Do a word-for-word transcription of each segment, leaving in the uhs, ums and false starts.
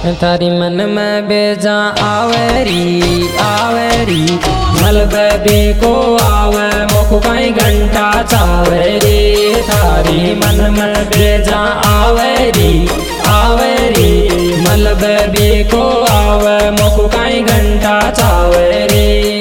थारी मन में बेजा आवेरी आवेरी मलबे भी को आवे मोको कई घंटा चावेरी। थारी मन में बेजा आवेरी आवेरी मलबे भी को आवे मोको कई घंटा चावेरी।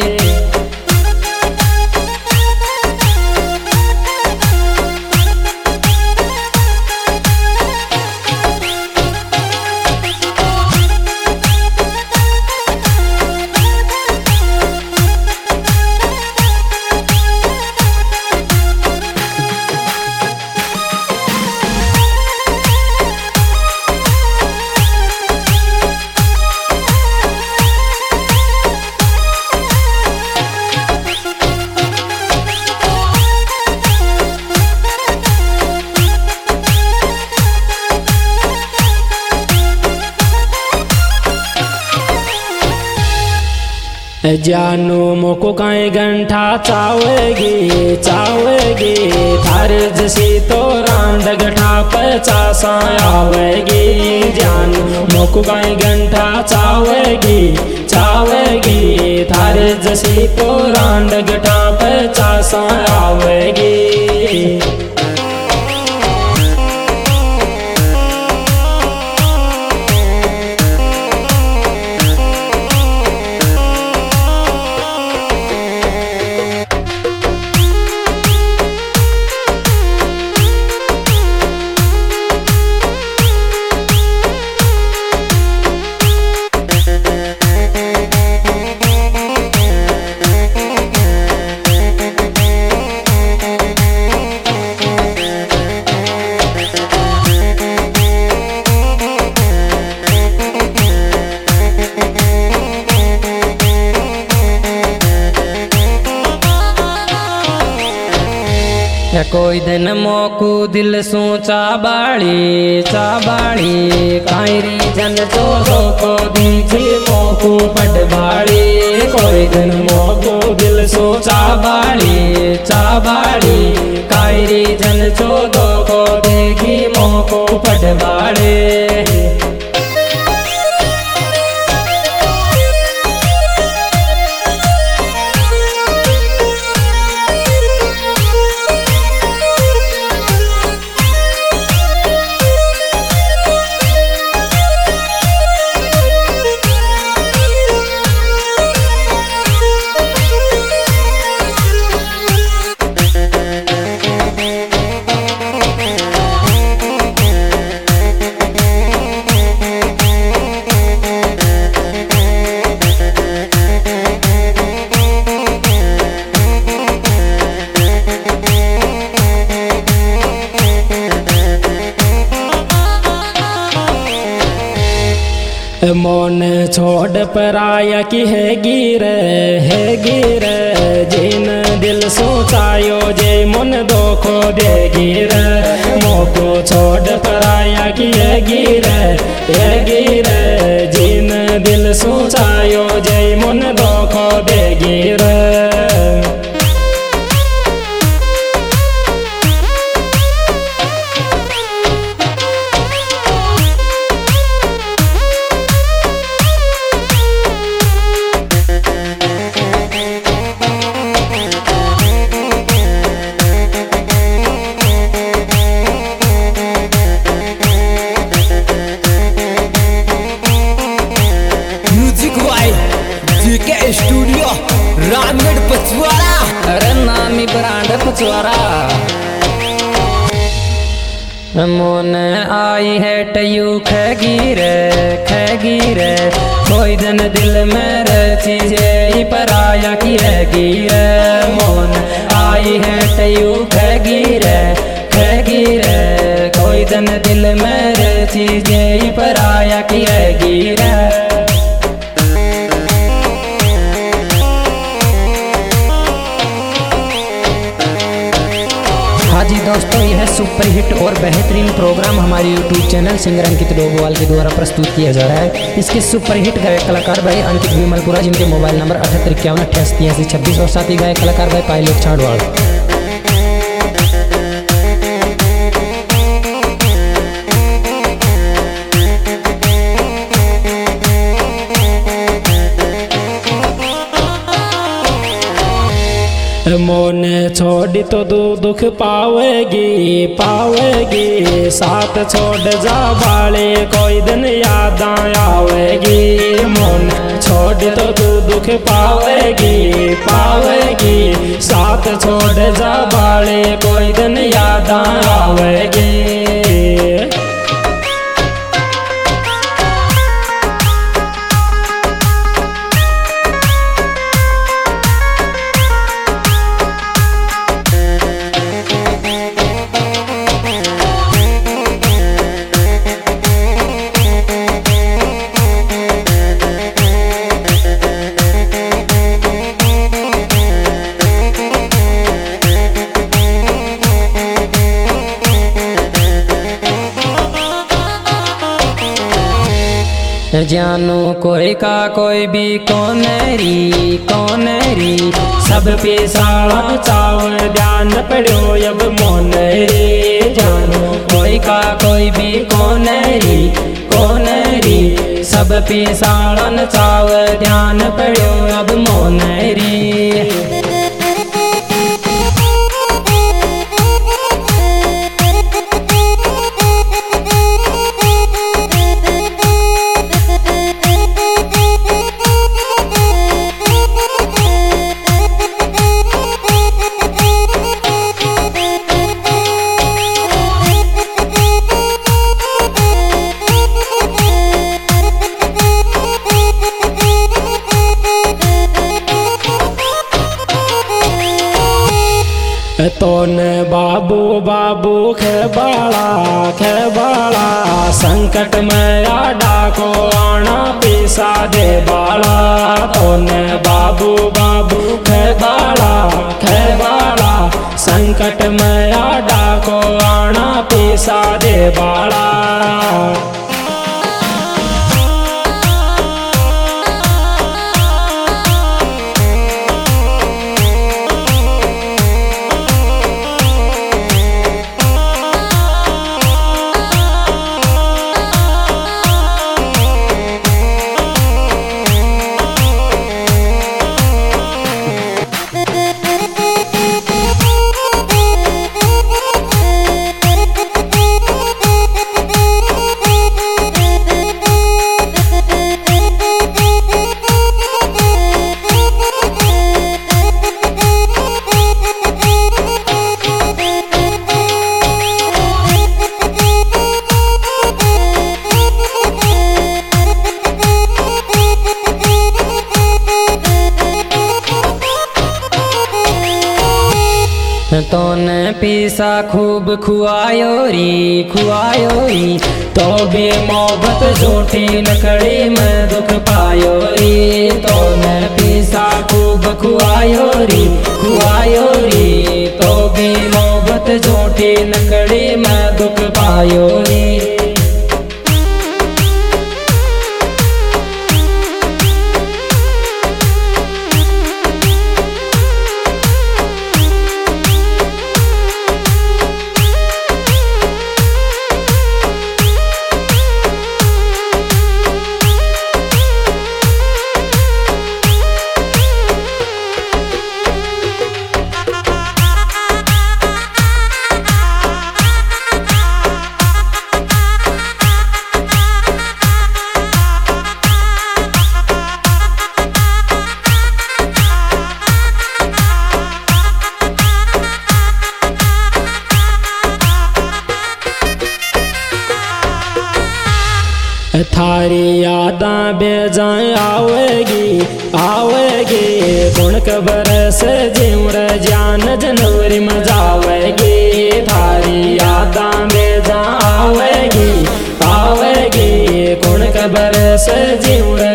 जानू मोको कई घंटा चावेगी चावेगी थारे जैसी तो रांड गठा पचासा आवेगी। जानू मोको कई घंटा चावेगी चावेगी थारे जैसी तो रांड गठा पचासा आवेगी। कोई दिन मोकू दिल सोचा बाड़ी चाबाड़ी कायरी जन चोरो को दीजी मोकू पटबाड़ी। कोई दिन मोकू दिल सोचा बाड़ी चाबाड़ी कायरी जन चोरो को देगी मोकू पटबाड़ी। मोन छोड़ पर आया कि है गिर है गिर जिन दिल सोचायो जे मन दोखो दे गिर। मोको छोड़ पर आया कि है गिर है गिर जिन दिल सोचायो जे मन दोखो दे गिर। स्टूडियो रामगढ़ पचवारा। अरे नामी ब्रांड पचवारा। मोन आई है टयू खगीर खगीर कोई दिन दिल में रची जे पर आया कि गिर। मोन आई है टयू खगीर खगीर कोई दिन दिल में रची जे पर आया कि गिर। हाँ जी दोस्तों, यह सुपर हिट और बेहतरीन प्रोग्राम हमारे YouTube channel singer Ankit Dogowal के द्वारा प्रस्तुत किया जा रहा है। इसके सुपर हिट गायक कलाकार भाई अंकित विमलपुरा, जिनके मोबाइल नंबर अठहत्तर इक्यावन अट्ठासी तिरासी छब्बीस, और साथ ही गायक कलाकार भाई पायलट छाड़वाड़। मोन छोड़ तो दू दुख पावेगी पावेगी, साथ छोड़ जा बाले कोई दिन याद आवेगी। मोन छोड़ तो दू दुख पावेगी पावेगी, साथ छोड़ जा बाले कोई दिन याद आवेगी। जानू कोई का कोई भी कौन री कौन री, सब पे साला चावल ध्यान पड़ो अब मोन रे। जानू कोई का कोई भी कौन री कौन री, सब पे सालन चावल ध्यान पड़ो अब मोन रे। तोन बाबू बाबू खेबाला खेबाला, संकट में आडा को आना पैसा दे बाला। तोन बाबू बाबू खेबाला खेबाला, संकट में आडा को आना पैसा दे बाला। तोने पीसा खूब खुआयो री खुआयो री, तो भी मोहब्बत झूठी लकड़ी में दुख पायो री। तोने पीसा खूब खुआयो री खुआयो री, तो भी मोहब्बत झूठी लकड़ी में दुख पायो री। थारी यादां बेजाएं आवेगी आवेगी, गुण कबर से जीवर जान जनवरी में जावेगी। थारी यादां बेजाएं आवेगी आवेगी, गुण कबर से जीवर